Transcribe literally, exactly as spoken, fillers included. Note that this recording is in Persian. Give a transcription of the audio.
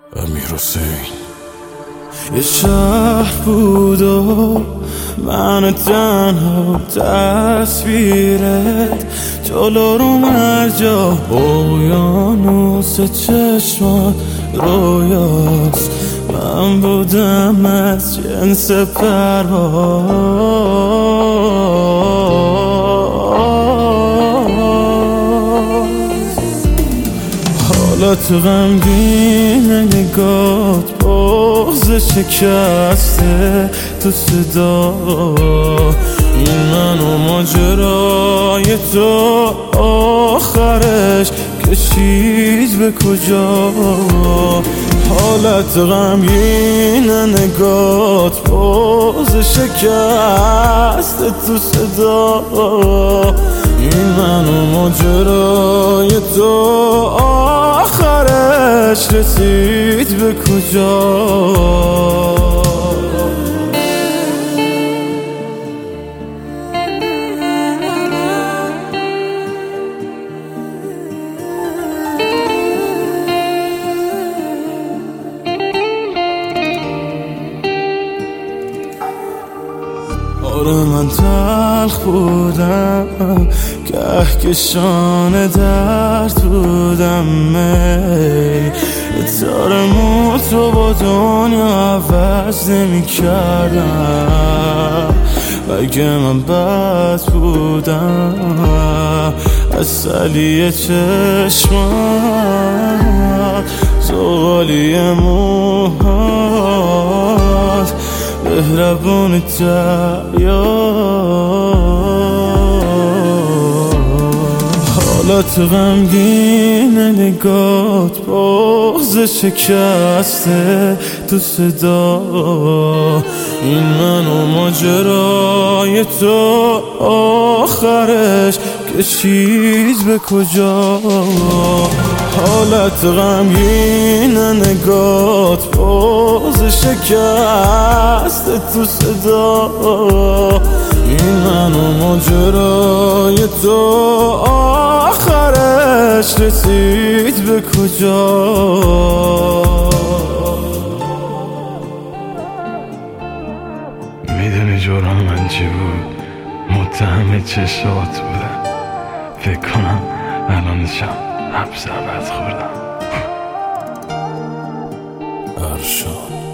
امیرحسین. یه شهر بود و من تنها تصویرت جلو رو مرجا اقیانوس چشمات رویاست. من بودم از جنس پرواز. حالا تو غمگین نگات بغض شکسته تو صدا. این من و ماجرای تو آخرش کشید به کجا؟ حالت غمگین نگات بغض شکسته تو صدا. این من و ماجرای تو آخرش رسید به کجا؟ آره من تلخ بودم، کهکشان درد بودم. می تار موتو با دنیا عوض نمی کردم. اگه من بد بودم اصلی چشمات، زغالی موهات، مهربون دریا. حالا تو غمگین نگات بغض شکسته تو صدا. این من و ماجرای تو آخرش کشید به کجا؟ حالت غمگین نگات بغض شکسته تو صدا. این من و ماجرای تو آخرش رسید به کجا؟ میدونی جرم من چی بود؟ متهم چشات بودم. فکر کنم الان شب حبس ابد خوردم. ارشاد